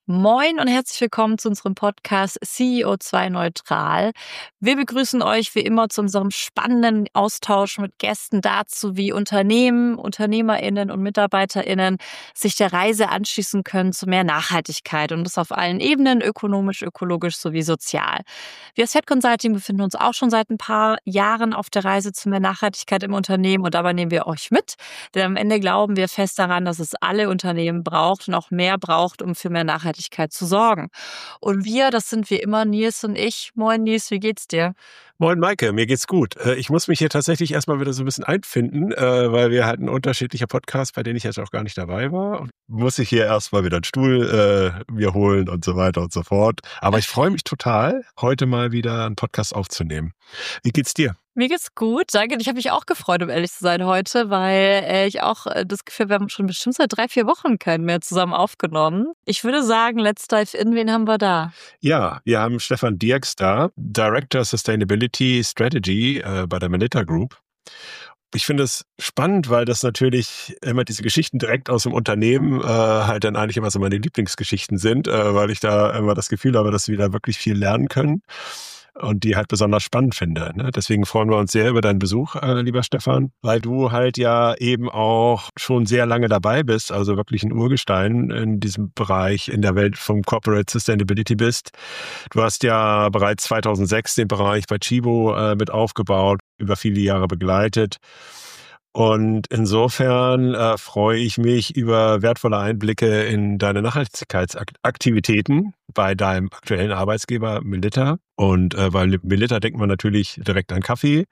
Moin und herzlich willkommen zu unserem Podcast CEO2 Neutral. Wir begrüßen euch wie immer zu unserem spannenden Austausch mit Gästen dazu, wie Unternehmen, UnternehmerInnen und MitarbeiterInnen sich der Reise anschließen können zu mehr Nachhaltigkeit und das auf allen Ebenen, ökonomisch, ökologisch sowie sozial. Wir als Fed Consulting befinden uns auch schon seit ein paar Jahren auf der Reise zu mehr Nachhaltigkeit im Unternehmen und dabei nehmen wir euch mit, denn am Ende glauben wir fest daran, dass es alle Unternehmen braucht und auch mehr braucht, um für mehr Nachhaltigkeit zu sorgen. Und wir, das sind wie immer Nils und ich. Moin Nils, wie geht's dir? Moin Maike, mir geht's gut. Ich muss mich hier tatsächlich erstmal wieder so ein bisschen einfinden, weil wir hatten unterschiedliche Podcasts, bei denen ich jetzt auch gar nicht dabei war. Und muss ich hier erstmal wieder einen Stuhl mir holen und so weiter und so fort. Aber ich freue mich total, heute mal wieder einen Podcast aufzunehmen. Wie geht's dir? Mir geht's gut, danke. Ich habe mich auch gefreut, um ehrlich zu sein heute, weil ich auch das Gefühl, wir haben schon bestimmt seit 3-4 Wochen keinen mehr zusammen aufgenommen. Ich würde sagen, let's dive in. Wen haben wir da? Ja, wir haben Stefan Dierks da, Director Sustainability Strategy bei der Melitta Group. Ich finde es spannend, weil das natürlich immer diese Geschichten direkt aus dem Unternehmen halt dann eigentlich immer so meine Lieblingsgeschichten sind, weil ich da immer das Gefühl habe, dass wir da wirklich viel lernen können. Und die halt besonders spannend finde. Ne? Deswegen freuen wir uns sehr über deinen Besuch, lieber Stefan, weil du halt ja eben auch schon sehr lange dabei bist, also wirklich ein Urgestein in diesem Bereich in der Welt vom Corporate Sustainability bist. Du hast ja bereits 2006 den Bereich bei Tchibo mit aufgebaut, über viele Jahre begleitet. Und insofern freue ich mich über wertvolle Einblicke in deine Nachhaltigkeitsaktivitäten bei deinem aktuellen Arbeitsgeber Melitta. Und bei Melitta denkt man natürlich direkt an Kaffee,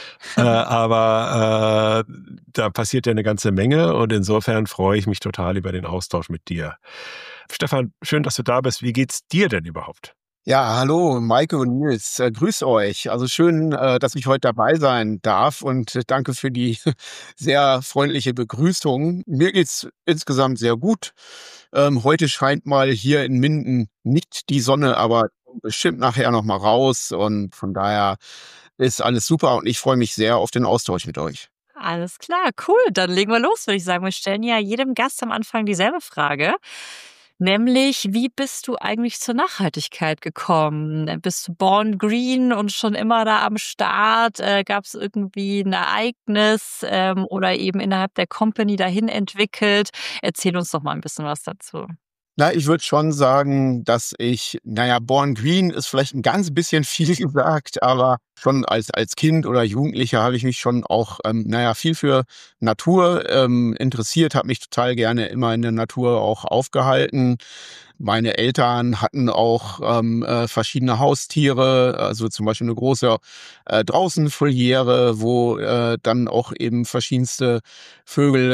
aber da passiert ja eine ganze Menge und insofern freue ich mich total über den Austausch mit dir. Stefan, schön, dass du da bist. Wie geht's dir denn überhaupt? Ja, hallo, Maike und Nils, grüß euch. Also schön, dass ich heute dabei sein darf und danke für die sehr freundliche Begrüßung. Mir geht's insgesamt sehr gut. Heute scheint mal hier in Minden nicht die Sonne, aber bestimmt nachher noch mal raus und von daher ist alles super und ich freue mich sehr auf den Austausch mit euch. Alles klar, cool. Dann legen wir los, würde ich sagen. Wir stellen ja jedem Gast am Anfang dieselbe Frage. Nämlich, wie bist du eigentlich zur Nachhaltigkeit gekommen? Bist du born green und schon immer da am Start? Gab es irgendwie ein Ereignis oder eben innerhalb der Company dahin entwickelt? Erzähl uns doch mal ein bisschen was dazu. Na, ich würde schon sagen, dass born green ist vielleicht ein ganz bisschen viel gesagt, aber schon als Kind oder Jugendlicher habe ich mich schon auch, viel für Natur interessiert, habe mich total gerne immer in der Natur auch aufgehalten. Meine Eltern hatten auch verschiedene Haustiere, also zum Beispiel eine große Draußenvoliere, wo dann auch eben verschiedenste Vögel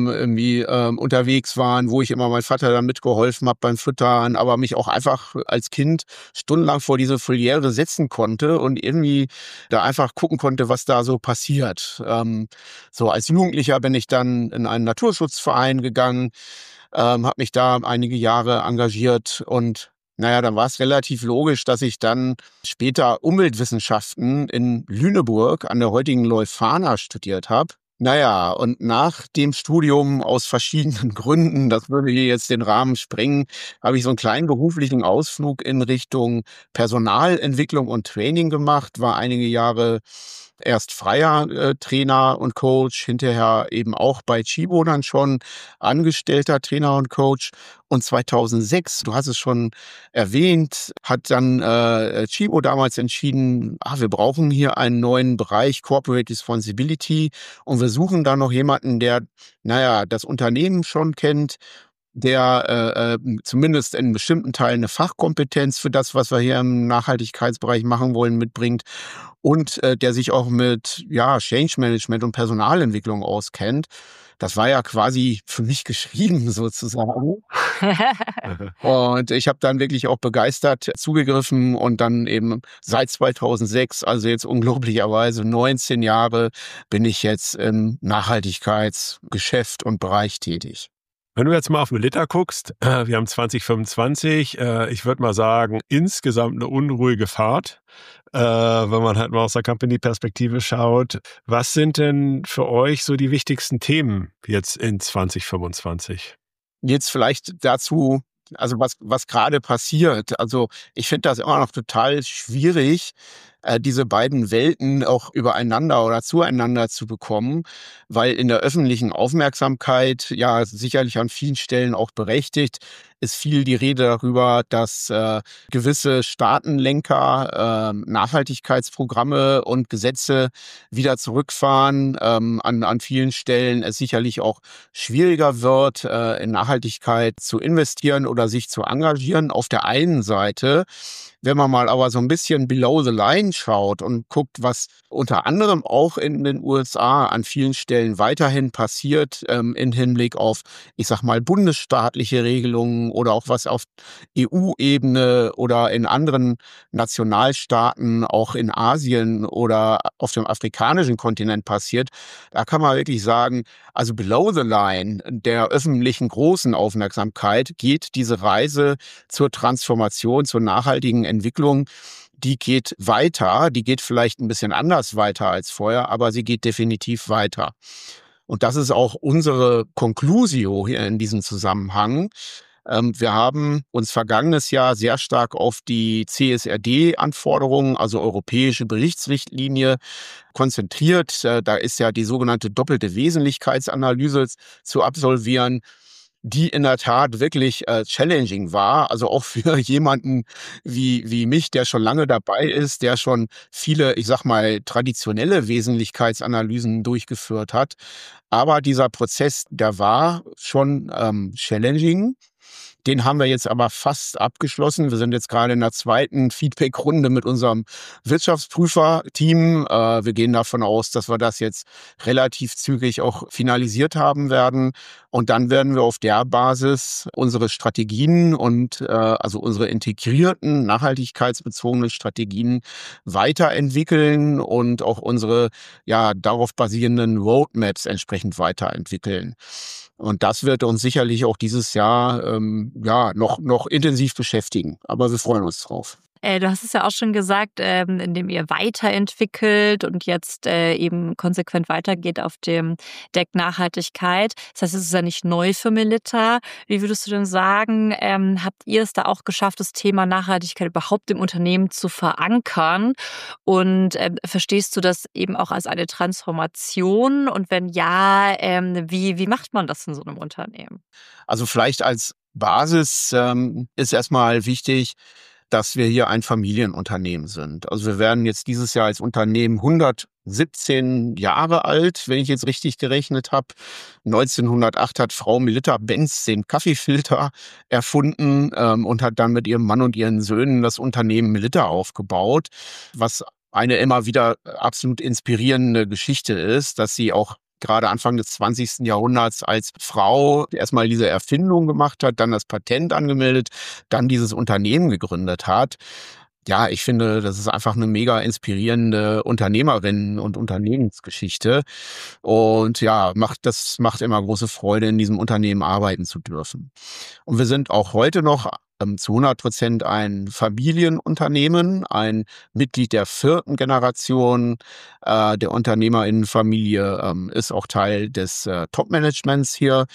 unterwegs waren, wo ich immer meinem Vater dann mitgeholfen habe beim Füttern, aber mich auch einfach als Kind stundenlang vor diese Voliere setzen konnte und irgendwie da einfach gucken konnte, was da so passiert. So als Jugendlicher bin ich dann in einen Naturschutzverein gegangen, habe mich da einige Jahre engagiert und dann war es relativ logisch, dass ich dann später Umweltwissenschaften in Lüneburg an der heutigen Leuphana studiert habe. Und nach dem Studium aus verschiedenen Gründen, das würde hier jetzt den Rahmen sprengen, habe ich so einen kleinen beruflichen Ausflug in Richtung Personalentwicklung und Training gemacht, war einige Jahre erst freier Trainer und Coach, hinterher eben auch bei Tchibo dann schon angestellter Trainer und Coach. Und 2006, du hast es schon erwähnt, hat dann Tchibo damals entschieden, wir brauchen hier einen neuen Bereich Corporate Responsibility und wir suchen da noch jemanden, der, das Unternehmen schon kennt, der zumindest in bestimmten Teilen eine Fachkompetenz für das, was wir hier im Nachhaltigkeitsbereich machen wollen, mitbringt und der sich auch mit Change Management und Personalentwicklung auskennt. Das war ja quasi für mich geschrieben sozusagen. Und ich habe dann wirklich auch begeistert zugegriffen und dann eben seit 2006, also jetzt unglaublicherweise 19 Jahre, bin ich jetzt im Nachhaltigkeitsgeschäft und Bereich tätig. Wenn du jetzt mal auf Melitta guckst, wir haben 2025, ich würde mal sagen, insgesamt eine unruhige Fahrt, wenn man halt mal aus der Company-Perspektive schaut. Was sind denn für euch so die wichtigsten Themen jetzt in 2025? Jetzt vielleicht dazu Also was gerade passiert. Also ich finde das immer noch total schwierig, diese beiden Welten auch übereinander oder zueinander zu bekommen, weil in der öffentlichen Aufmerksamkeit, ja sicherlich an vielen Stellen auch berechtigt, ist viel die Rede darüber, dass gewisse Staatenlenker Nachhaltigkeitsprogramme und Gesetze wieder zurückfahren. An vielen Stellen es sicherlich auch schwieriger wird, in Nachhaltigkeit zu investieren oder sich zu engagieren. Auf der einen Seite, wenn man mal aber so ein bisschen below the line schaut und guckt, was unter anderem auch in den USA an vielen Stellen weiterhin passiert, im Hinblick auf, ich sag mal, bundesstaatliche Regelungen oder auch was auf EU-Ebene oder in anderen Nationalstaaten, auch in Asien oder auf dem afrikanischen Kontinent passiert, da kann man wirklich sagen, also below the line der öffentlichen großen Aufmerksamkeit geht diese Reise zur Transformation, zur nachhaltigen Entwicklung, die geht weiter, die geht vielleicht ein bisschen anders weiter als vorher, aber sie geht definitiv weiter. Und das ist auch unsere Conclusio hier in diesem Zusammenhang. Wir haben uns vergangenes Jahr sehr stark auf die CSRD-Anforderungen, also europäische Berichtsrichtlinie, konzentriert. Da ist ja die sogenannte doppelte Wesentlichkeitsanalyse zu absolvieren, die in der Tat wirklich challenging war. Also auch für jemanden wie mich, der schon lange dabei ist, der schon viele, ich sag mal, traditionelle Wesentlichkeitsanalysen durchgeführt hat. Aber dieser Prozess, der war schon challenging. Den haben wir jetzt aber fast abgeschlossen. Wir sind jetzt gerade in der zweiten Feedback-Runde mit unserem Wirtschaftsprüfer-Team. Wir gehen davon aus, dass wir das jetzt relativ zügig auch finalisiert haben werden. Und dann werden wir auf der Basis unsere Strategien und also unsere integrierten, nachhaltigkeitsbezogenen Strategien weiterentwickeln und auch unsere darauf basierenden Roadmaps entsprechend weiterentwickeln. Und das wird uns sicherlich auch dieses Jahr noch intensiv beschäftigen. Aber wir freuen uns drauf. Du hast es ja auch schon gesagt, indem ihr weiterentwickelt und jetzt eben konsequent weitergeht auf dem Deck Nachhaltigkeit. Das heißt, es ist ja nicht neu für Melitta. Wie würdest du denn sagen, habt ihr es da auch geschafft, das Thema Nachhaltigkeit überhaupt im Unternehmen zu verankern? Und verstehst du das eben auch als eine Transformation? Und wenn ja, wie macht man das in so einem Unternehmen? Also vielleicht als Basis ist erstmal wichtig, dass wir hier ein Familienunternehmen sind. Also wir werden jetzt dieses Jahr als Unternehmen 117 Jahre alt, wenn ich jetzt richtig gerechnet habe. 1908 hat Frau Melitta Benz den Kaffeefilter erfunden und hat dann mit ihrem Mann und ihren Söhnen das Unternehmen Melitta aufgebaut, was eine immer wieder absolut inspirierende Geschichte ist, dass sie auch gerade Anfang des 20. Jahrhunderts als Frau erstmal diese Erfindung gemacht hat, dann das Patent angemeldet, dann dieses Unternehmen gegründet hat. Ja, ich finde, das ist einfach eine mega inspirierende Unternehmerinnen- und Unternehmensgeschichte. Und ja, macht immer große Freude, in diesem Unternehmen arbeiten zu dürfen. Und wir sind auch heute noch zu 100% ein Familienunternehmen, ein Mitglied der 4. Generation der Unternehmerinnenfamilie, ist auch Teil des Top-Managements hier.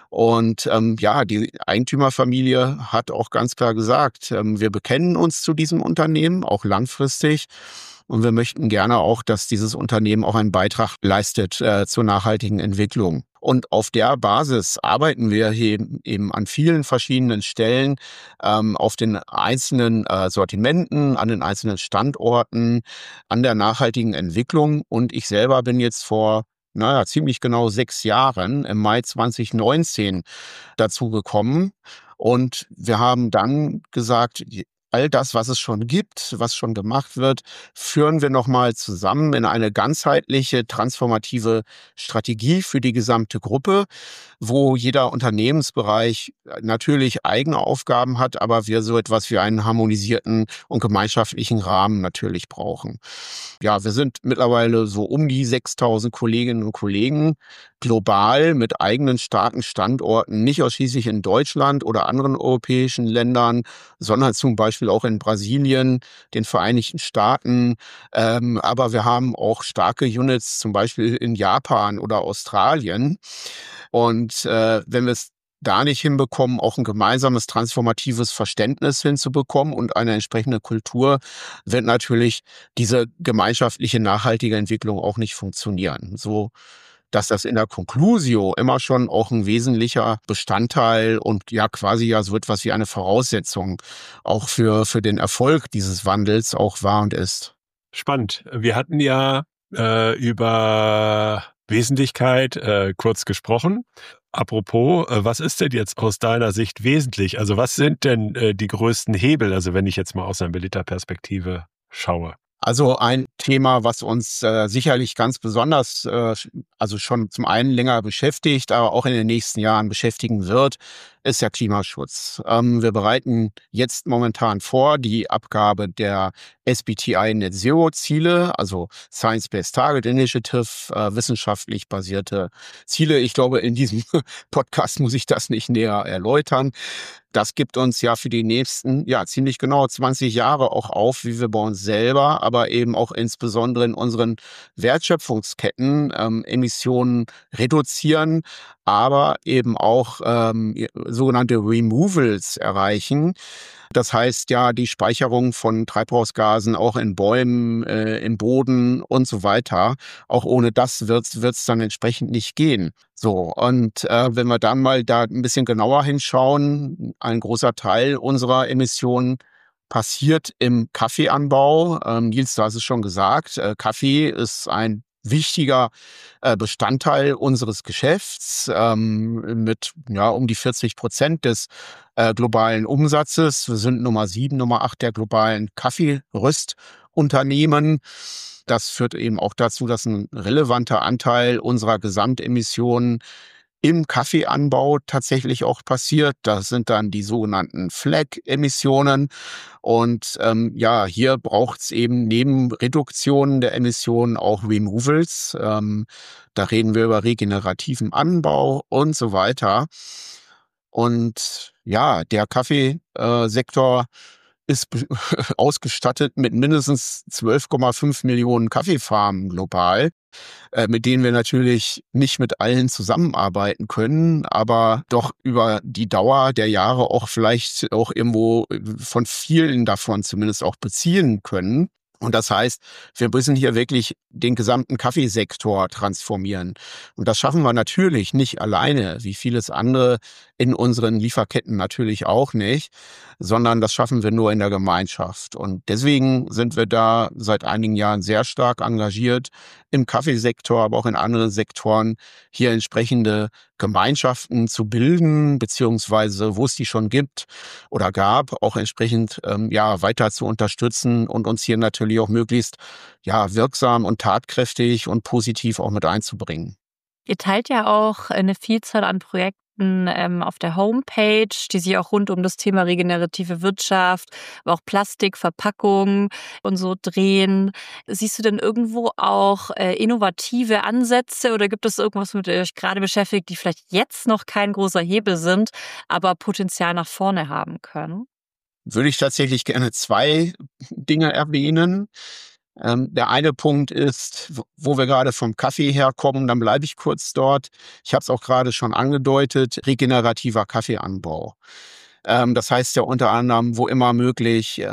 Und die Eigentümerfamilie hat auch ganz klar gesagt, wir bekennen uns zu diesem Unternehmen, auch langfristig. Und wir möchten gerne auch, dass dieses Unternehmen auch einen Beitrag leistet zur nachhaltigen Entwicklung. Und auf der Basis arbeiten wir hier eben an vielen verschiedenen Stellen, auf den einzelnen Sortimenten, an den einzelnen Standorten, an der nachhaltigen Entwicklung. Und ich selber bin jetzt vor ziemlich genau 6 Jahren, im Mai 2019, dazu gekommen. Und wir haben dann gesagt, all das, was es schon gibt, was schon gemacht wird, führen wir nochmal zusammen in eine ganzheitliche, transformative Strategie für die gesamte Gruppe, wo jeder Unternehmensbereich natürlich eigene Aufgaben hat, aber wir so etwas wie einen harmonisierten und gemeinschaftlichen Rahmen natürlich brauchen. Ja, wir sind mittlerweile so um die 6.000 Kolleginnen und Kollegen, global mit eigenen starken Standorten, nicht ausschließlich in Deutschland oder anderen europäischen Ländern, sondern zum Beispiel auch in Brasilien, den Vereinigten Staaten. Aber wir haben auch starke Units zum Beispiel in Japan oder Australien. Und wenn wir es da nicht hinbekommen, auch ein gemeinsames transformatives Verständnis hinzubekommen und eine entsprechende Kultur, wird natürlich diese gemeinschaftliche nachhaltige Entwicklung auch nicht funktionieren. So dass das in der Conclusio immer schon auch ein wesentlicher Bestandteil und ja quasi ja so etwas wie eine Voraussetzung auch für den Erfolg dieses Wandels auch war und ist. Spannend. Wir hatten ja über Wesentlichkeit kurz gesprochen. Apropos, was ist denn jetzt aus deiner Sicht wesentlich? Also was sind denn die größten Hebel, also wenn ich jetzt mal aus einer Melita-Perspektive schaue? Also ein Thema, was uns sicherlich ganz besonders, also schon zum einen länger beschäftigt, aber auch in den nächsten Jahren beschäftigen wird, ist der Klimaschutz. Wir bereiten jetzt momentan vor die Abgabe der SBTI Net Zero Ziele, also Science Based Target Initiative, wissenschaftlich basierte Ziele. Ich glaube, in diesem Podcast muss ich das nicht näher erläutern. Das gibt uns ja für die nächsten, ja, ziemlich genau 20 Jahre auch auf, wie wir bei uns selber, aber eben auch insbesondere in unseren Wertschöpfungsketten Emissionen reduzieren, aber eben auch sogenannte Removals erreichen. Das heißt ja, die Speicherung von Treibhausgasen auch in Bäumen, im Boden und so weiter. Auch ohne das wird's dann entsprechend nicht gehen. So, und wenn wir dann mal da ein bisschen genauer hinschauen, ein großer Teil unserer Emissionen passiert im Kaffeeanbau. Nils, du hast es schon gesagt, Kaffee ist ein wichtiger Bestandteil unseres Geschäfts mit ja um die 40% des globalen Umsatzes. Wir sind Nummer 7, Nummer 8 der globalen Kaffeeröstunternehmen. Das führt eben auch dazu, dass ein relevanter Anteil unserer Gesamtemissionen im Kaffeeanbau tatsächlich auch passiert. Das sind dann die sogenannten Flag-Emissionen. Und ja, hier braucht es eben neben Reduktionen der Emissionen auch Removals. Da reden wir über regenerativen Anbau und so weiter. Und ja, der Kaffeesektor ist ausgestattet mit mindestens 12,5 Millionen Kaffeefarmen global, mit denen wir natürlich nicht mit allen zusammenarbeiten können, aber doch über die Dauer der Jahre auch vielleicht auch irgendwo von vielen davon zumindest auch beziehen können. Und das heißt, wir müssen hier wirklich den gesamten Kaffeesektor transformieren. Und das schaffen wir natürlich nicht alleine, wie vieles andere in unseren Lieferketten natürlich auch nicht, sondern das schaffen wir nur in der Gemeinschaft. Und deswegen sind wir da seit einigen Jahren sehr stark engagiert im Kaffeesektor, aber auch in anderen Sektoren, hier entsprechende Gemeinschaften zu bilden, beziehungsweise wo es die schon gibt oder gab, auch entsprechend ja weiter zu unterstützen und uns hier natürlich auch möglichst ja wirksam und tatkräftig und positiv auch mit einzubringen. Ihr teilt ja auch eine Vielzahl an Projekten auf der Homepage, die sich auch rund um das Thema regenerative Wirtschaft, aber auch Plastik, Verpackung und so drehen. Siehst du denn irgendwo auch innovative Ansätze oder gibt es irgendwas, mit dem ihr euch gerade beschäftigt, die vielleicht jetzt noch kein großer Hebel sind, aber Potenzial nach vorne haben können? Würde ich tatsächlich gerne 2 Dinge erwähnen. Der eine Punkt ist, wo wir gerade vom Kaffee herkommen, dann bleibe ich kurz dort. Ich habe es auch gerade schon angedeutet, regenerativer Kaffeeanbau. Das heißt ja unter anderem, wo immer möglich,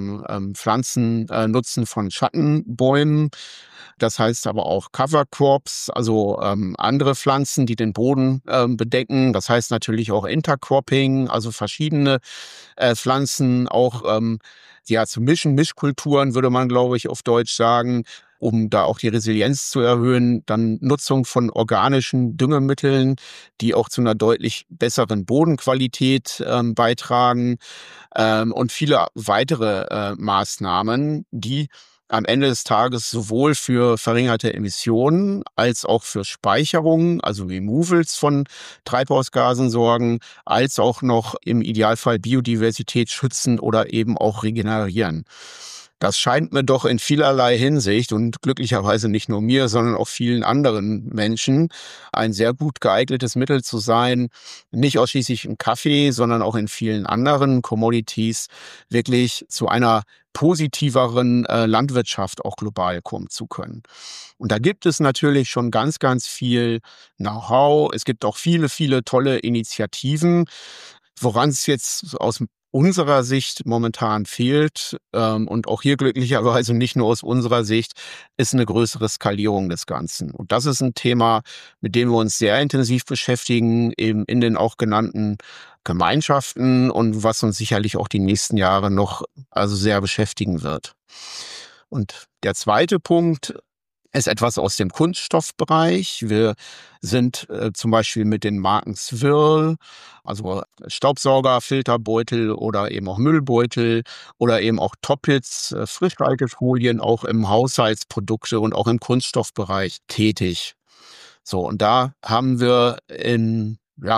Pflanzen Nutzen von Schattenbäumen. Das heißt aber auch Cover Crops, also andere Pflanzen, die den Boden bedecken. Das heißt natürlich auch Intercropping, also verschiedene Pflanzen auch ja zu mischen. Mischkulturen würde man, glaube ich, auf Deutsch sagen, um da auch die Resilienz zu erhöhen. Dann Nutzung von organischen Düngemitteln, die auch zu einer deutlich besseren Bodenqualität beitragen und viele weitere Maßnahmen, die am Ende des Tages sowohl für verringerte Emissionen als auch für Speicherung, also Removals von Treibhausgasen sorgen, als auch noch im Idealfall Biodiversität schützen oder eben auch regenerieren. Das scheint mir doch in vielerlei Hinsicht und glücklicherweise nicht nur mir, sondern auch vielen anderen Menschen ein sehr gut geeignetes Mittel zu sein, nicht ausschließlich im Kaffee, sondern auch in vielen anderen Commodities wirklich zu einer positiveren Landwirtschaft auch global kommen zu können. Und da gibt es natürlich schon ganz, ganz viel Know-how. Es gibt auch viele, viele tolle Initiativen. Woran es jetzt aus unserer Sicht momentan fehlt, und auch hier glücklicherweise nicht nur aus unserer Sicht, ist eine größere Skalierung des Ganzen. Und das ist ein Thema, mit dem wir uns sehr intensiv beschäftigen, eben in den auch genannten Gemeinschaften und was uns sicherlich auch die nächsten Jahre noch also sehr beschäftigen wird. Und der zweite Punkt ist etwas aus dem Kunststoffbereich. Wir sind zum Beispiel mit den Marken Swirl, also Staubsauger, Filterbeutel oder eben auch Müllbeutel oder eben auch Toppets, Frischhaltefolien auch im Haushaltsprodukte und auch im Kunststoffbereich tätig. So, und da haben wir in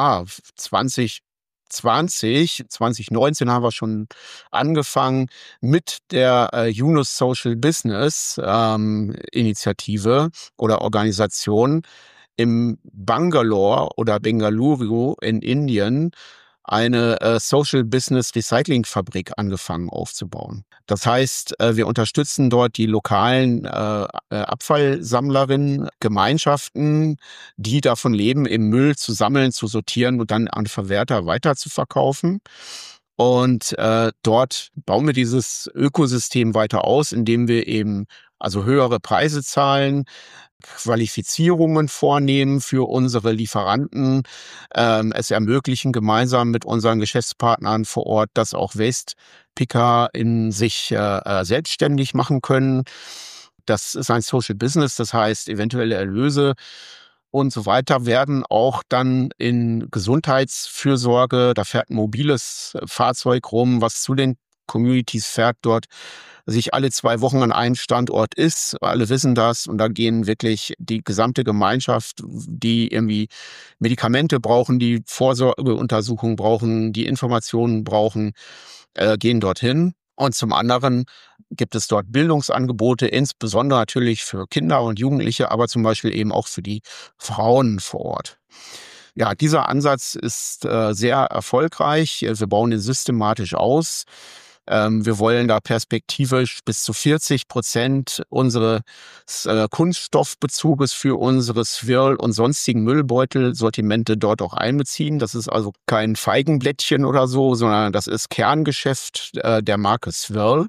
2019 haben wir schon angefangen mit der Yunus Social Business Initiative oder Organisation im Bangalore oder Bengaluru in Indien eine Social Business Recycling Fabrik angefangen aufzubauen. Das heißt, wir unterstützen dort die lokalen Abfallsammlerinnen, Gemeinschaften, die davon leben, im Müll zu sammeln, zu sortieren und dann an Verwerter weiter zu verkaufen. Und dort bauen wir dieses Ökosystem weiter aus, indem wir eben also höhere Preise zahlen, Qualifizierungen vornehmen für unsere Lieferanten, es ermöglichen, gemeinsam mit unseren Geschäftspartnern vor Ort, dass auch Waste-Picker in sich selbstständig machen können. Das ist ein Social Business, das heißt, eventuelle Erlöse und so weiter werden auch dann in Gesundheitsfürsorge, da fährt ein mobiles Fahrzeug rum, was zu den Communities fährt dort, sich alle 2 Wochen an einem Standort ist. Alle wissen das und da gehen wirklich die gesamte Gemeinschaft, die irgendwie Medikamente brauchen, die Vorsorgeuntersuchungen brauchen, die Informationen brauchen, gehen dorthin. Und zum anderen gibt es dort Bildungsangebote, insbesondere natürlich für Kinder und Jugendliche, aber zum Beispiel eben auch für die Frauen vor Ort. Ja, dieser Ansatz ist sehr erfolgreich. Wir bauen ihn systematisch aus. Wir wollen da perspektivisch bis zu 40% unseres Kunststoffbezuges für unsere Swirl und sonstigen Müllbeutelsortimente dort auch einbeziehen. Das ist also kein Feigenblättchen oder so, sondern das ist Kerngeschäft der Marke Swirl.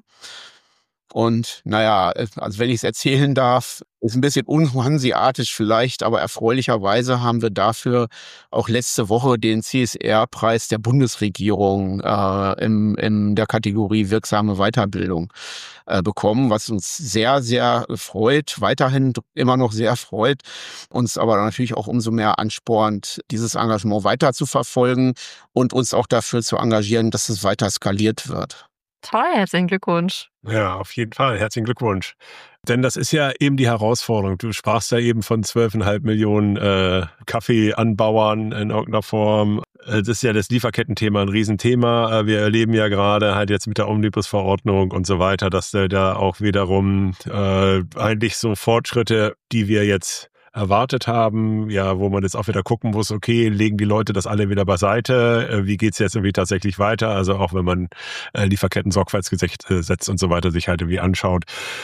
Und naja, also wenn ich es erzählen darf, ist ein bisschen unhanseatisch vielleicht, aber erfreulicherweise haben wir dafür auch letzte Woche den CSR-Preis der Bundesregierung in der Kategorie wirksame Weiterbildung bekommen, was uns sehr, sehr freut, weiterhin immer noch sehr freut, uns aber natürlich auch umso mehr anspornt, dieses Engagement weiter zu verfolgen und uns auch dafür zu engagieren, dass es weiter skaliert wird. Toll, herzlichen Glückwunsch. Ja, auf jeden Fall. Herzlichen Glückwunsch. Denn das ist ja eben die Herausforderung. Du sprachst ja eben von 12,5 Millionen Kaffeeanbauern in irgendeiner Form. Das ist ja das Lieferkettenthema ein Riesenthema. Wir erleben ja gerade halt jetzt mit der Omnibus-Verordnung und so weiter, dass da auch wiederum eigentlich so Fortschritte, die wir jetzt erwartet haben, ja, wo man jetzt auch wieder gucken muss, okay, legen die Leute das alle wieder beiseite, wie geht's jetzt irgendwie tatsächlich weiter, also auch wenn man Lieferketten-Sorgfaltsgesetz und so weiter sich halt irgendwie anschaut.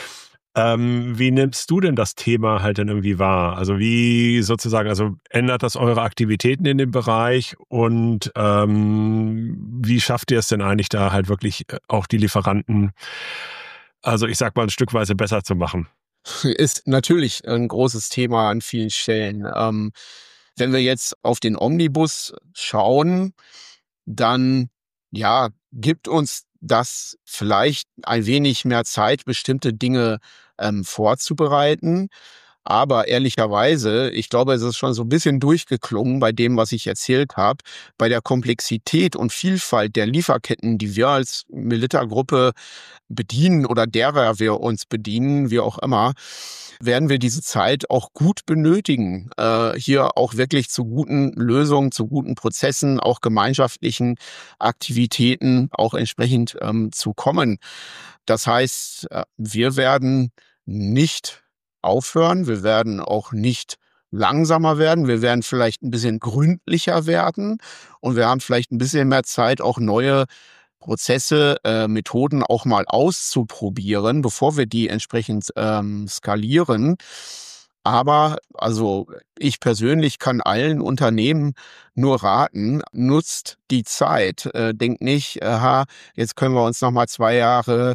Wie nimmst du denn das Thema halt dann irgendwie wahr? Also wie sozusagen, also ändert das eure Aktivitäten in dem Bereich und wie schafft ihr es denn eigentlich da halt wirklich auch die Lieferanten, also ich sag mal, ein Stückweise besser zu machen? Ist natürlich ein großes Thema an vielen Stellen. Wenn wir jetzt auf den Omnibus schauen, dann ja, gibt uns das vielleicht ein wenig mehr Zeit, bestimmte Dinge vorzubereiten. Aber ehrlicherweise, ich glaube, es ist schon so ein bisschen durchgeklungen bei dem, was ich erzählt habe. Bei der Komplexität und Vielfalt der Lieferketten, die wir als Melitta-Gruppe bedienen oder derer wir uns bedienen, wie auch immer, werden wir diese Zeit auch gut benötigen, hier auch wirklich zu guten Lösungen, zu guten Prozessen, auch gemeinschaftlichen Aktivitäten auch entsprechend zu kommen. Das heißt, wir werden nicht aufhören, wir werden auch nicht langsamer werden, wir werden vielleicht ein bisschen gründlicher werden und wir haben vielleicht ein bisschen mehr Zeit, auch neue Prozesse, Methoden auch mal auszuprobieren, bevor wir die entsprechend skalieren. Aber also ich persönlich kann allen Unternehmen nur raten, nutzt die Zeit. Denkt nicht, aha, jetzt können wir uns noch mal 2 Jahre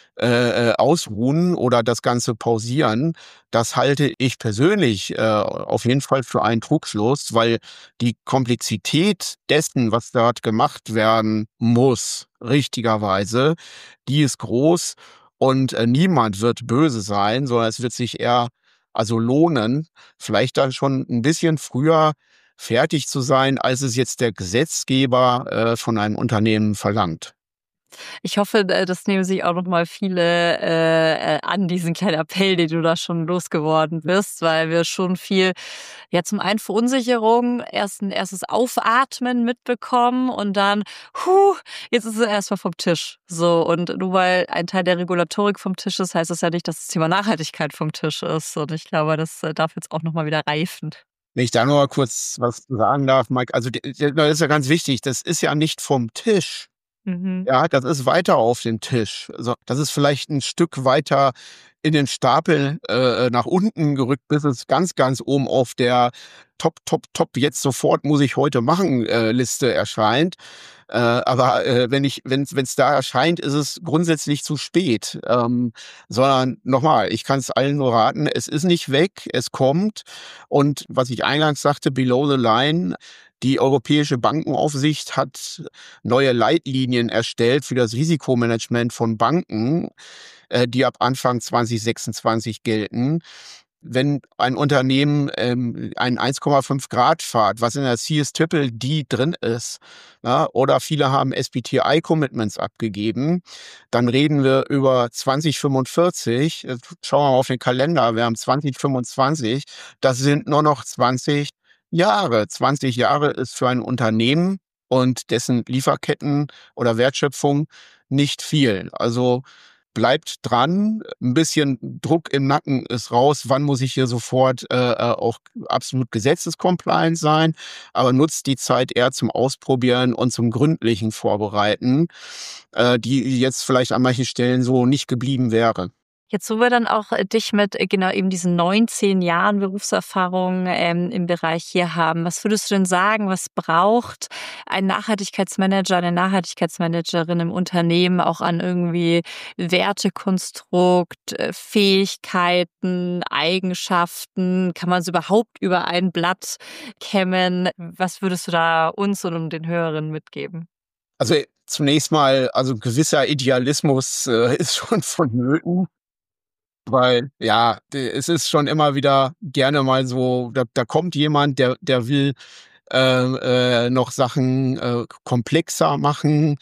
ausruhen oder das Ganze pausieren. Das halte ich persönlich auf jeden Fall für einen Trugschluss, weil die Komplexität dessen, was dort gemacht werden muss, richtigerweise, die ist groß und niemand wird böse sein, sondern es wird sich eher also lohnen, vielleicht dann schon ein bisschen früher fertig zu sein, als es jetzt der Gesetzgeber von einem Unternehmen verlangt. Ich hoffe, das nehmen sich auch noch mal viele an, diesen kleinen Appell, den du da schon losgeworden bist, weil wir schon viel, ja, zum einen Verunsicherung, erst ein erstes Aufatmen mitbekommen und dann, jetzt ist es erstmal vom Tisch. So, und nur weil ein Teil der Regulatorik vom Tisch ist, heißt das ja nicht, dass das Thema Nachhaltigkeit vom Tisch ist. Und ich glaube, das darf jetzt auch noch mal wieder reifen. Wenn ich da nur mal kurz was sagen darf, Mike, also das ist ja ganz wichtig, das ist ja nicht vom Tisch. Mhm. Ja, das ist weiter auf dem Tisch. Also, das ist vielleicht ein Stück weiter in den Stapel nach unten gerückt, bis es ganz, ganz oben auf der Top, Top, Top, jetzt sofort muss ich heute machen Liste erscheint. Aber wenn's da erscheint, ist es grundsätzlich zu spät. Sondern nochmal, ich kann es allen nur raten, es ist nicht weg, es kommt. Und was ich eingangs sagte, below the line, die Europäische Bankenaufsicht hat neue Leitlinien erstellt für das Risikomanagement von Banken, die ab Anfang 2026 gelten. Wenn ein Unternehmen einen 1,5 Grad fahrt, was in der CS-Triple-D drin ist, ja, oder viele haben SBTI-Commitments abgegeben, dann reden wir über 2045. Schauen wir mal auf den Kalender, wir haben 2025. Das sind nur noch 20 Jahre. 20 Jahre ist für ein Unternehmen und dessen Lieferketten oder Wertschöpfung nicht viel. Also bleibt dran, ein bisschen Druck im Nacken ist raus, wann muss ich hier sofort auch absolut gesetzescompliant sein, aber nutzt die Zeit eher zum Ausprobieren und zum gründlichen Vorbereiten, die jetzt vielleicht an manchen Stellen so nicht geblieben wäre. Jetzt, wo wir dann auch dich mit genau eben diesen 19 Jahren Berufserfahrung im Bereich hier haben, was würdest du denn sagen, was braucht ein Nachhaltigkeitsmanager, eine Nachhaltigkeitsmanagerin im Unternehmen auch an irgendwie Wertekonstrukt, Fähigkeiten, Eigenschaften? Kann man es überhaupt über ein Blatt kämmen? Was würdest du da uns und den Hörerinnen mitgeben? Also zunächst mal, also gewisser Idealismus ist schon vonnöten. Weil, ja, es ist schon immer wieder gerne mal so, da kommt jemand, der will noch Sachen komplexer machen.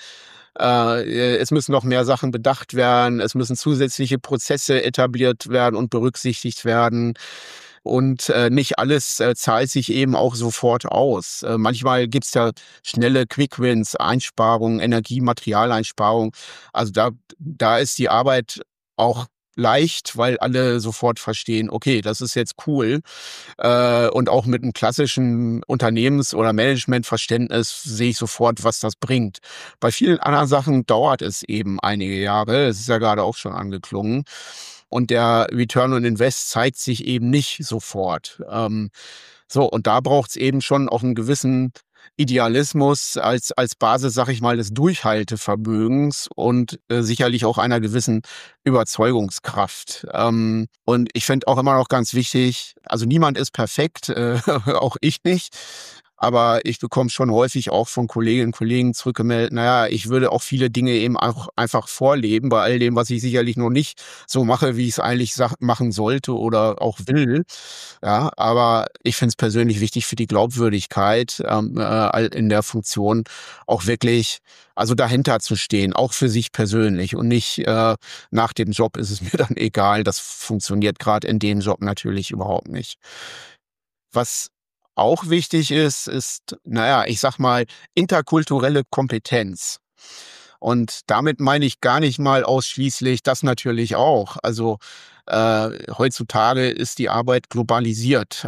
Es müssen noch mehr Sachen bedacht werden. Es müssen zusätzliche Prozesse etabliert werden und berücksichtigt werden. Und nicht alles zahlt sich eben auch sofort aus. Manchmal gibt's ja schnelle Quick-Wins, Einsparungen, Energie-, Materialeinsparungen. Also da ist die Arbeit auch leicht, weil alle sofort verstehen, okay, das ist jetzt cool. Und auch mit einem klassischen Unternehmens- oder Managementverständnis sehe ich sofort, was das bringt. Bei vielen anderen Sachen dauert es eben einige Jahre. Es ist ja gerade auch schon angeklungen. Und der Return on Invest zeigt sich eben nicht sofort. So, und da braucht es eben schon auch einen gewissen Idealismus als Basis, sag ich mal, des Durchhaltevermögens und sicherlich auch einer gewissen Überzeugungskraft. Und ich finde auch immer noch ganz wichtig, also niemand ist perfekt, auch ich nicht. Aber ich bekomme schon häufig auch von Kolleginnen und Kollegen zurückgemeldet, naja, ich würde auch viele Dinge eben auch einfach vorleben, bei all dem, was ich sicherlich noch nicht so mache, wie ich es eigentlich machen sollte oder auch will. Ja, aber ich finde es persönlich wichtig für die Glaubwürdigkeit in der Funktion auch wirklich, also dahinter zu stehen, auch für sich persönlich und nicht nach dem Job ist es mir dann egal. Das funktioniert gerade in dem Job natürlich überhaupt nicht. Was auch wichtig ist, naja, ich sag mal, interkulturelle Kompetenz. Und damit meine ich gar nicht mal ausschließlich das natürlich auch. Also heutzutage ist die Arbeit globalisiert.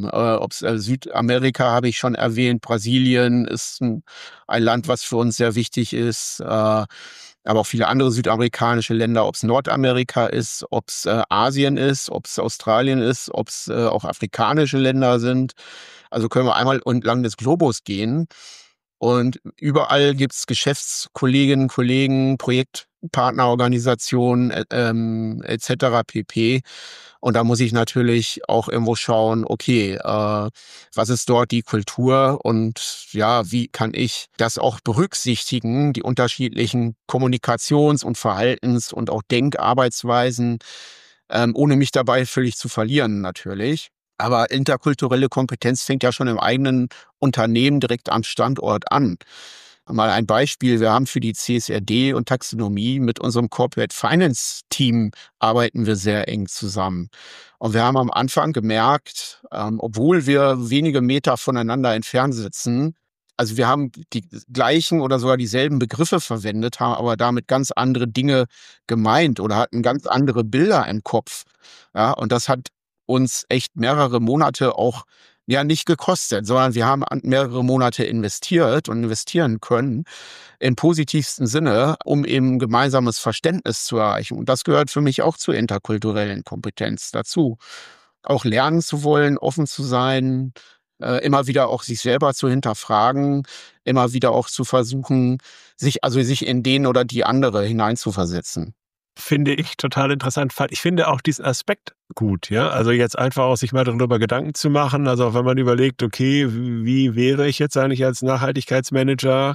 Südamerika habe ich schon erwähnt, Brasilien ist ein Land, was für uns sehr wichtig ist. Aber auch viele andere südamerikanische Länder, ob es Nordamerika ist, ob es Asien ist, ob es Australien ist, ob es auch afrikanische Länder sind. Also können wir einmal entlang des Globus gehen. Und überall gibt es Geschäftskolleginnen, Kollegen, Projektpartnerorganisationen etc. pp. Und da muss ich natürlich auch irgendwo schauen, okay, was ist dort die Kultur und ja, wie kann ich das auch berücksichtigen, die unterschiedlichen Kommunikations- und Verhaltens- und auch Denkarbeitsweisen, ohne mich dabei völlig zu verlieren natürlich. Aber interkulturelle Kompetenz fängt ja schon im eigenen Unternehmen direkt am Standort an. Mal ein Beispiel. Wir haben für die CSRD und Taxonomie mit unserem Corporate Finance Team arbeiten wir sehr eng zusammen. Und wir haben am Anfang gemerkt, obwohl wir wenige Meter voneinander entfernt sitzen, also wir haben die gleichen oder sogar dieselben Begriffe verwendet, haben aber damit ganz andere Dinge gemeint oder hatten ganz andere Bilder im Kopf. Ja, und das hat uns echt mehrere Monate auch ja nicht gekostet, sondern wir haben mehrere Monate investiert und investieren können im positivsten Sinne, um eben gemeinsames Verständnis zu erreichen. Und das gehört für mich auch zur interkulturellen Kompetenz dazu. Auch lernen zu wollen, offen zu sein, immer wieder auch sich selber zu hinterfragen, immer wieder auch zu versuchen, sich in den oder die andere hineinzuversetzen. Finde ich total interessant. Ich finde auch diesen Aspekt gut, ja. Also jetzt einfach auch sich mal darüber Gedanken zu machen. Also auch wenn man überlegt, okay, wie wäre ich jetzt eigentlich als Nachhaltigkeitsmanager?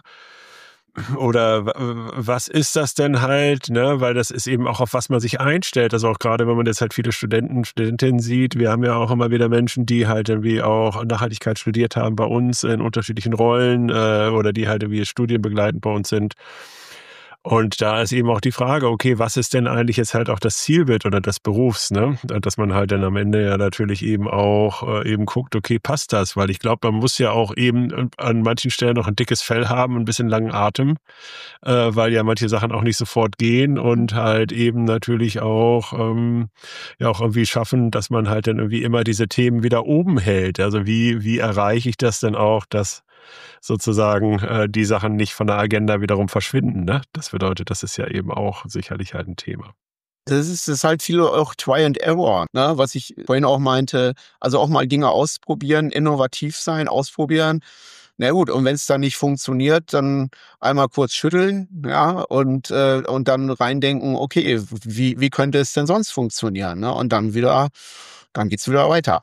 Oder was ist das denn halt, ne? Weil das ist eben auch, auf was man sich einstellt. Also auch gerade, wenn man jetzt halt viele Studentinnen sieht. Wir haben ja auch immer wieder Menschen, die halt irgendwie auch Nachhaltigkeit studiert haben bei uns in unterschiedlichen Rollen oder die halt irgendwie studienbegleitend bei uns sind. Und da ist eben auch die Frage, okay, was ist denn eigentlich jetzt halt auch das Zielbild oder des Berufs, ne? Dass man halt dann am Ende ja natürlich eben auch eben guckt, okay, passt das? Weil ich glaube, man muss ja auch eben an manchen Stellen noch ein dickes Fell haben, ein bisschen langen Atem, weil ja manche Sachen auch nicht sofort gehen und halt eben natürlich auch ja auch irgendwie schaffen, dass man halt dann irgendwie immer diese Themen wieder oben hält. Also wie erreiche ich das denn auch, dass sozusagen die Sachen nicht von der Agenda wiederum verschwinden, ne? Das bedeutet, das ist ja eben auch sicherlich halt ein Thema. Das ist halt viel auch Try and Error, ne? Was ich vorhin auch meinte, also auch mal Dinge ausprobieren, innovativ sein, ausprobieren. Na gut, und wenn es dann nicht funktioniert, dann einmal kurz schütteln, ja, und dann reindenken, okay, wie könnte es denn sonst funktionieren, ne? Und dann geht's wieder weiter.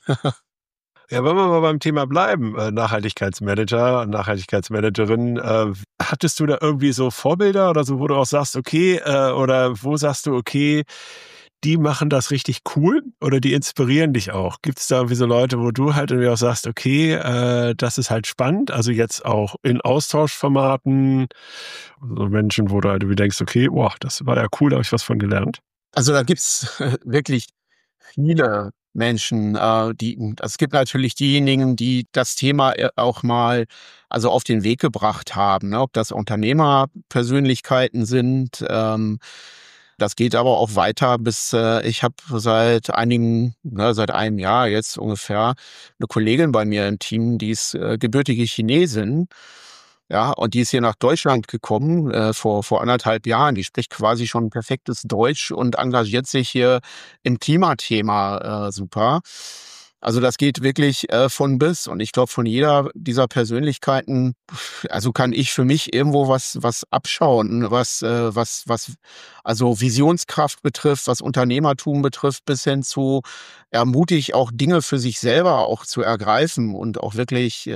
Ja, wenn wir mal beim Thema bleiben, Nachhaltigkeitsmanager, Nachhaltigkeitsmanagerin, hattest du da irgendwie so Vorbilder oder so, wo du auch sagst, okay, oder wo sagst du, okay, die machen das richtig cool oder die inspirieren dich auch? Gibt es da irgendwie so Leute, wo du halt irgendwie auch sagst, okay, das ist halt spannend, also jetzt auch in Austauschformaten, so Menschen, wo du halt irgendwie denkst, okay, boah, das war ja cool, da habe ich was von gelernt. Also da gibt's wirklich viele Menschen, es gibt natürlich diejenigen, die das Thema auch mal also auf den Weg gebracht haben, ne? Ob das Unternehmerpersönlichkeiten sind, das geht aber auch weiter bis, ich habe seit einem Jahr jetzt ungefähr eine Kollegin bei mir im Team, die ist gebürtige Chinesin. Ja, und die ist hier nach Deutschland gekommen, vor 1,5 Jahren. Die spricht quasi schon perfektes Deutsch und engagiert sich hier im Klimathema super. Also das geht wirklich von bis. Und ich glaube, von jeder dieser Persönlichkeiten, also kann ich für mich irgendwo was abschauen, was also Visionskraft betrifft, was Unternehmertum betrifft, bis hin zu ermutigt auch Dinge für sich selber auch zu ergreifen und auch wirklich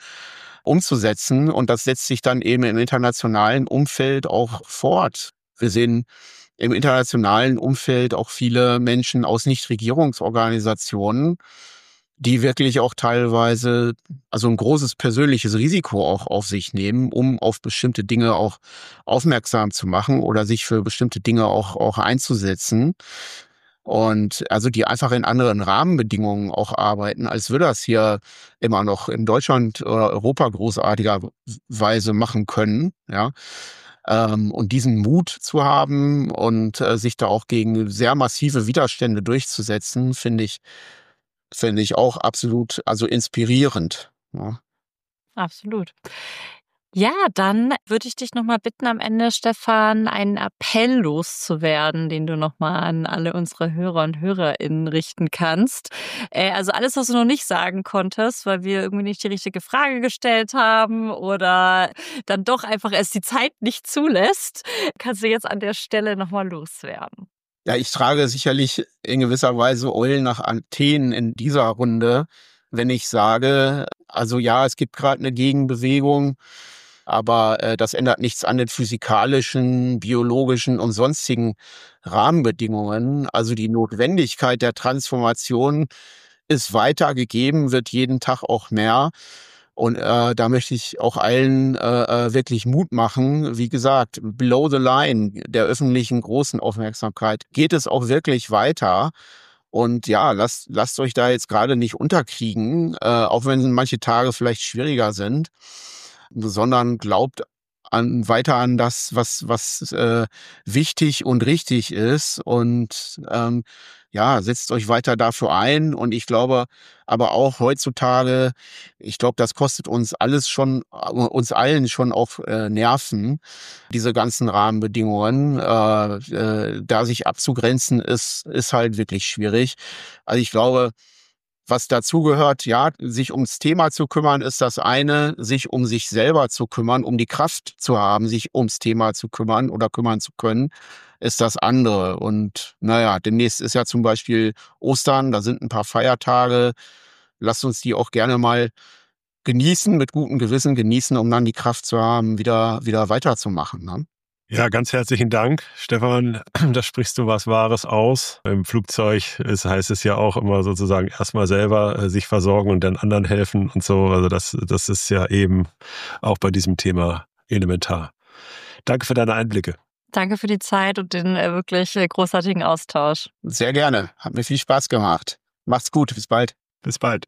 umzusetzen. Und das setzt sich dann eben im internationalen Umfeld auch fort. Wir sehen im internationalen Umfeld auch viele Menschen aus Nichtregierungsorganisationen, die wirklich auch teilweise also ein großes persönliches Risiko auch auf sich nehmen, um auf bestimmte Dinge auch aufmerksam zu machen oder sich für bestimmte Dinge auch einzusetzen. Und also die einfach in anderen Rahmenbedingungen auch arbeiten, als wir das hier immer noch in Deutschland oder Europa großartigerweise machen können, ja. Und diesen Mut zu haben und sich da auch gegen sehr massive Widerstände durchzusetzen, finde ich auch absolut, also inspirierend. Ja. Absolut. Ja, dann würde ich dich nochmal bitten, am Ende, Stefan, einen Appell loszuwerden, den du nochmal an alle unsere Hörer und HörerInnen richten kannst. Also alles, was du noch nicht sagen konntest, weil wir irgendwie nicht die richtige Frage gestellt haben oder dann doch einfach erst die Zeit nicht zulässt, kannst du jetzt an der Stelle nochmal loswerden. Ja, ich trage sicherlich in gewisser Weise Eulen nach Athen in dieser Runde, wenn ich sage, also ja, es gibt gerade eine Gegenbewegung, aber das ändert nichts an den physikalischen, biologischen und sonstigen Rahmenbedingungen. Also die Notwendigkeit der Transformation ist weiter gegeben, wird jeden Tag auch mehr. Und da möchte ich auch allen wirklich Mut machen. Wie gesagt, below the line der öffentlichen großen Aufmerksamkeit geht es auch wirklich weiter. Und ja, lasst euch da jetzt gerade nicht unterkriegen, auch wenn manche Tage vielleicht schwieriger sind, sondern glaubt weiter an das, was wichtig und richtig ist. Und ja, setzt euch weiter dafür ein. Und ich glaube, aber auch heutzutage, ich glaube, das kostet uns allen schon auch Nerven, diese ganzen Rahmenbedingungen. Da sich abzugrenzen ist halt wirklich schwierig. Also ich glaube, was dazugehört, ja, sich ums Thema zu kümmern, ist das eine, sich um sich selber zu kümmern, um die Kraft zu haben, sich ums Thema zu kümmern oder kümmern zu können, ist das andere. Und naja, demnächst ist ja zum Beispiel Ostern, da sind ein paar Feiertage. Lasst uns die auch gerne mal genießen, mit gutem Gewissen genießen, um dann die Kraft zu haben, wieder weiterzumachen. Ne? Ja, ganz herzlichen Dank, Stefan. Da sprichst du was Wahres aus. Im Flugzeug heißt es ja auch immer sozusagen erstmal selber sich versorgen und dann anderen helfen und so. Also das ist ja eben auch bei diesem Thema elementar. Danke für deine Einblicke. Danke für die Zeit und den wirklich großartigen Austausch. Sehr gerne. Hat mir viel Spaß gemacht. Macht's gut. Bis bald. Bis bald.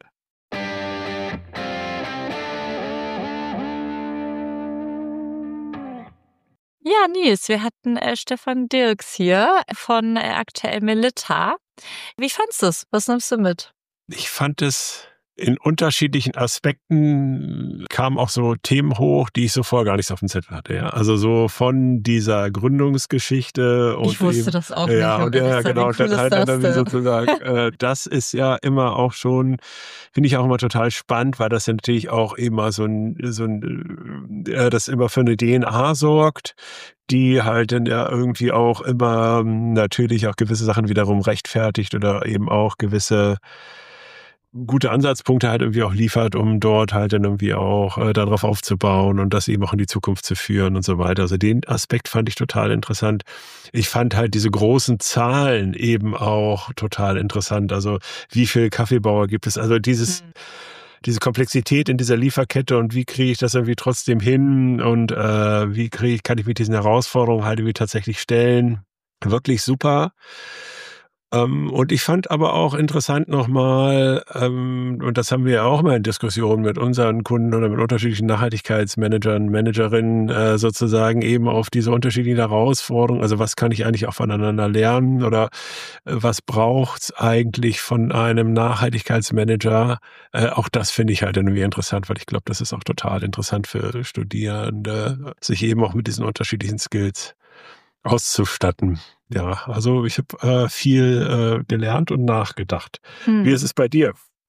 Ja, Nils, wir hatten Stefan Dirks hier von aktuell Melitta. Wie fandst du es? Was nimmst du mit? Ich fand es in unterschiedlichen Aspekten kamen auch so Themen hoch, die ich so vorher gar nicht so auf dem Zettel hatte. Ja. Also so von dieser Gründungsgeschichte. Und ich wusste eben, das auch nicht. Ja, und ja, genau. Cool dann halt dann sozusagen, das ist ja immer auch schon, finde ich auch immer total spannend, weil das ja natürlich auch immer das immer für eine DNA sorgt, die halt dann ja irgendwie auch immer natürlich auch gewisse Sachen wiederum rechtfertigt oder eben auch gewisse gute Ansatzpunkte halt irgendwie auch liefert, um dort halt dann irgendwie auch darauf aufzubauen und das eben auch in die Zukunft zu führen und so weiter. Also den Aspekt fand ich total interessant. Ich fand halt diese großen Zahlen eben auch total interessant. Also wie viele Kaffeebauer gibt es? Also diese Komplexität in dieser Lieferkette und wie kriege ich das irgendwie trotzdem hin und kann ich mit diesen Herausforderungen halt irgendwie tatsächlich stellen? Wirklich super. Und ich fand aber auch interessant nochmal, und das haben wir ja auch mal in Diskussionen mit unseren Kunden oder mit unterschiedlichen Nachhaltigkeitsmanagern, Managerinnen sozusagen eben auf diese unterschiedlichen Herausforderungen. Also was kann ich eigentlich auch voneinander lernen oder was braucht's eigentlich von einem Nachhaltigkeitsmanager? Auch das finde ich halt irgendwie interessant, weil ich glaube, das ist auch total interessant für Studierende, sich eben auch mit diesen unterschiedlichen Skills auszustatten. Ja, also ich habe viel gelernt und nachgedacht. Wie ist es bei dir?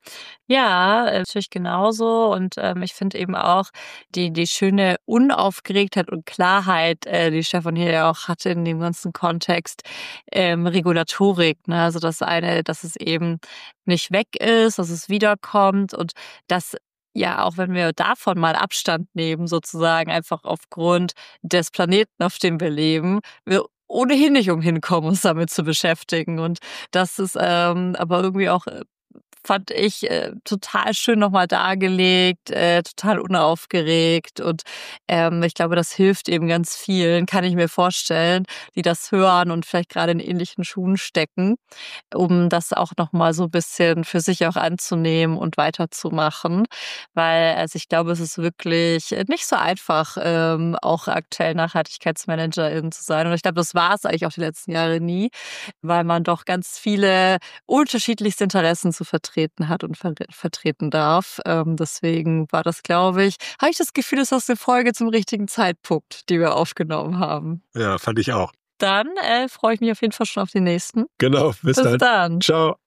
Ja, natürlich genauso. Und ich finde eben auch die schöne Unaufgeregtheit und Klarheit, die Stefan hier ja auch hatte in dem ganzen Kontext, Regulatorik, ne? Also dass es eben nicht weg ist, dass es wiederkommt und dass ja, auch wenn wir davon mal Abstand nehmen, sozusagen einfach aufgrund des Planeten, auf dem wir leben, wir ohnehin nicht umhin kommen, uns damit zu beschäftigen. Und das ist aber irgendwie auch fand ich total schön nochmal dargelegt, total unaufgeregt und ich glaube, das hilft eben ganz vielen, kann ich mir vorstellen, die das hören und vielleicht gerade in ähnlichen Schuhen stecken, um das auch nochmal so ein bisschen für sich auch anzunehmen und weiterzumachen, weil also ich glaube, es ist wirklich nicht so einfach, auch aktuell Nachhaltigkeitsmanagerin zu sein und ich glaube, das war es eigentlich auch die letzten Jahre nie, weil man doch ganz viele unterschiedlichste Interessen zu vertreten hat und vertreten darf. Deswegen war das, glaube ich, habe ich das Gefühl, das ist eine Folge zum richtigen Zeitpunkt, die wir aufgenommen haben. Ja, fand ich auch. Dann freue ich mich auf jeden Fall schon auf den nächsten. Genau, bis Bis dann. dann. Ciao.